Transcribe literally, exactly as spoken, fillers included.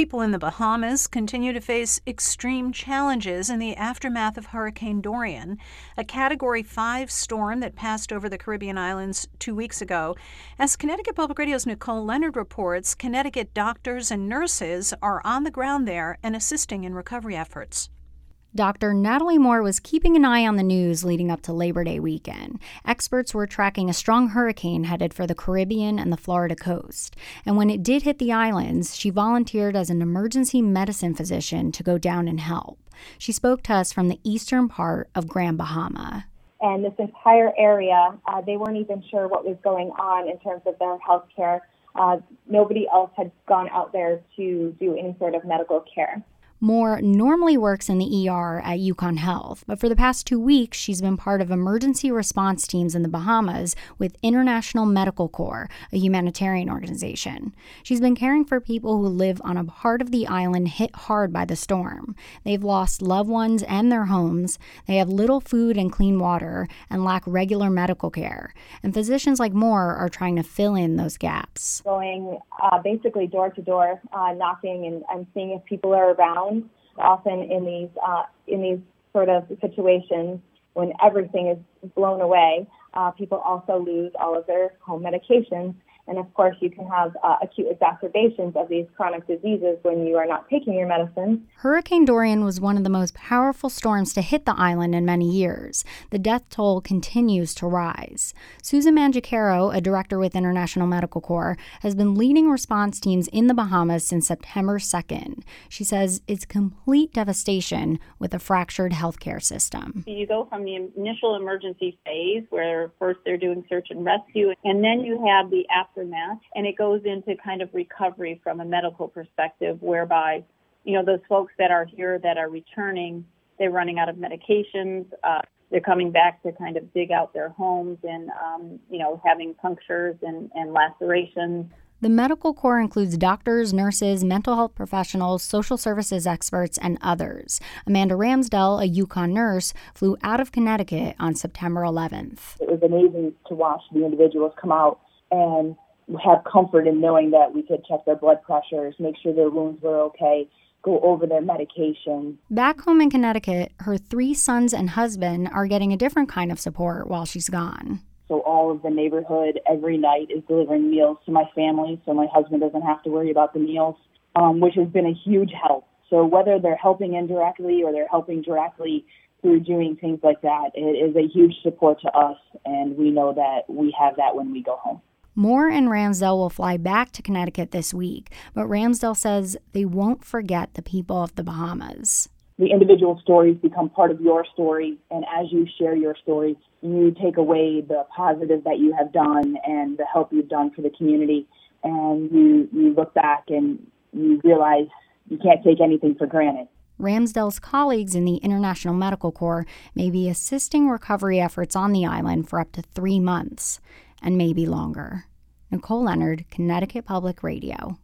People in the Bahamas continue to face extreme challenges in the aftermath of Hurricane Dorian, a Category five storm that passed over the Caribbean islands two weeks ago. As Connecticut Public Radio's Nicole Leonard reports, Connecticut doctors and nurses are on the ground there and assisting in recovery efforts. Doctor Natalie Moore was keeping an eye on the news leading up to Labor Day weekend. Experts were tracking a strong hurricane headed for the Caribbean and the Florida coast. And when it did hit the islands, she volunteered as an emergency medicine physician to go down and help. She spoke to us from the eastern part of Grand Bahama. And this entire area, uh, they weren't even sure what was going on in terms of their health care. Uh, nobody else had gone out there to do any sort of medical care. Moore normally works in the E R at UConn Health, but for the past two weeks, she's been part of emergency response teams in the Bahamas with International Medical Corps, a humanitarian organization. She's been caring for people who live on a part of the island hit hard by the storm. They've lost loved ones and their homes, they have little food and clean water, and lack regular medical care. And physicians like Moore are trying to fill in those gaps. Going uh, basically door to door, uh, knocking and, and seeing if people are around. Often in these uh, in these sort of situations, when everything is blown away, uh, people also lose all of their home medications. And of course, you can have uh, acute exacerbations of these chronic diseases when you are not taking your medicines. Hurricane Dorian was one of the most powerful storms to hit the island in many years. The death toll continues to rise. Susan Mangiacaro, a director with International Medical Corps, has been leading response teams in the Bahamas since September second. She says it's complete devastation with a fractured healthcare system. You go from the initial emergency phase where first they're doing search and rescue, and then you have the after aftermath, and it goes into kind of recovery from a medical perspective, whereby, you know, those folks that are here that are returning, they're running out of medications, uh, they're coming back to kind of dig out their homes and, um, you know, having punctures and, and lacerations. The Medical Corps includes doctors, nurses, mental health professionals, social services experts, and others. Amanda Ramsdell, a UConn nurse, flew out of Connecticut on September eleventh. It was amazing to watch the individuals come out and have comfort in knowing that we could check their blood pressures, make sure their wounds were okay, go over their medication. Back home in Connecticut, her three sons and husband are getting a different kind of support while she's gone. So all of the neighborhood every night is delivering meals to my family, so my husband doesn't have to worry about the meals, um, which has been a huge help. So whether they're helping indirectly or they're helping directly through doing things like that, it is a huge support to us, and we know that we have that when we go home. Moore and Ramsdell will fly back to Connecticut this week, but Ramsdell says they won't forget the people of the Bahamas. The individual stories become part of your story, and as you share your story, you take away the positive that you have done and the help you've done for the community, and you, you look back and you realize you can't take anything for granted. Ramsdell's colleagues in the International Medical Corps may be assisting recovery efforts on the island for up to three months, and maybe longer. Nicole Leonard, Connecticut Public Radio.